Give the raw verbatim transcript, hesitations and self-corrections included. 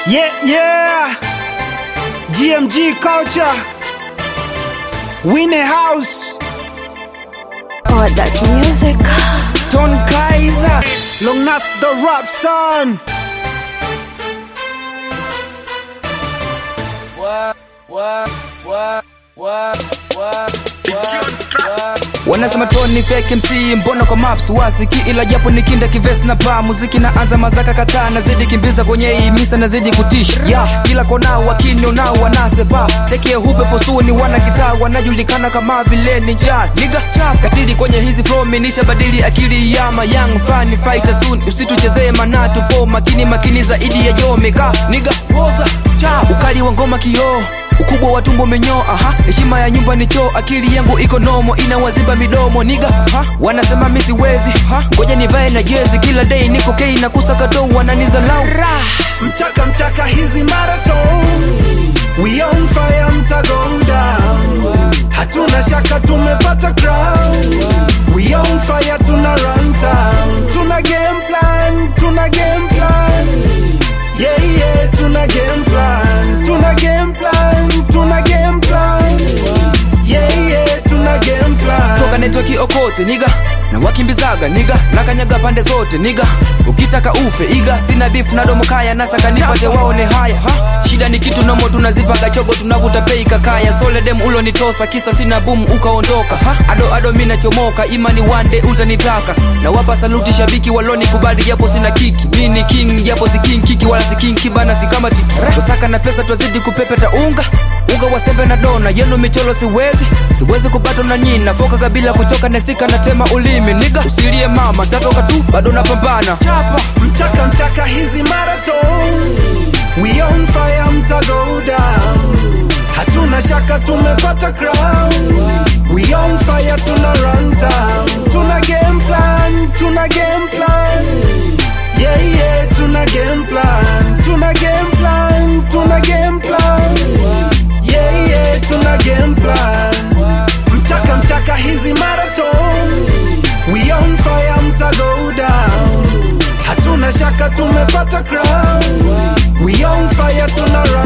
Yeah, yeah. G M G culture. Winnie House. Oh, that music. Ton Kaiser. Long Nas the rap son. What, what, what, what, what, what. Wanasema Tony fake M C, mbona kwa maps wasiki, ila japo nikinda kivest na pa muziki na anza mazaka kataa, nazidi kimbiza kwenye hii misa, nazidi kutish yeah. Kila kona wakini unao wanasepa teke hupe posuwe ni wana gitaa, wanajulikana kama vile ninja nigga chap katili kwenye hizi flow, menisha badili akili ya ma young fan fighter soon, usituchezee manatu po makini makini zaidi ya jomeka nigga woza chap ukali wa ngoma kio ukubwa wa tumbo menyo, aha heshima ya nyumba ni choo, akili yangu iko nomo inawaziba midomo niga ha? Wanasema mimi siwezi ha? Ngoja nivae na jezi kila day niko kei na kusaka to wananizalau Mchaka mchaka hizi marathon, we on fire mta go down, hatuna shaka tumepata crown, we on fire tuna run town, tuna game plan, tuna game plan, yeah yeah tuna game plan, tuna game plan, tuna game plan, yeah yeah tuna game plan. Toka network okote niga na wakimbizaga niga na kanyaga pande zote niga, ukitaka ufe iga sina beef na domo kaya nasaka nipate waone haya ha? Shida ni kitu nomo tunazipaga chogo tunavuta pei kakaya, sole dem ulo nitosa kisa sina boom ukaondoka ha? Ado ado mina chomoka imani one day utanitaka, na wapa saluti shabiki waloni kubadi japo sina kiki, mini king japo si king kiki wala si king kibana si kama tiki tosaka na pesa twazidi kupepeta unga unga wa sembe na dona yenu micholo siwezi siwezi kupata na nyina foka kabila kuchoka nesika na tema ulimi niga usilie mama tatoka tu bado napambana chapa mchaka mchaka hizi marathon, we on fire mta go down, hatuna shaka tumepata crown, we on fire tuna run town, tuna game plan, tuna game plan, yeah yeah tuna game plan, tuna game plan, tuna game plan, yeah yeah tuna game plan. Mchaka mchaka hizi marathon, we on fire mta go down, hatuna shaka tumepata crown, we on fire tuna run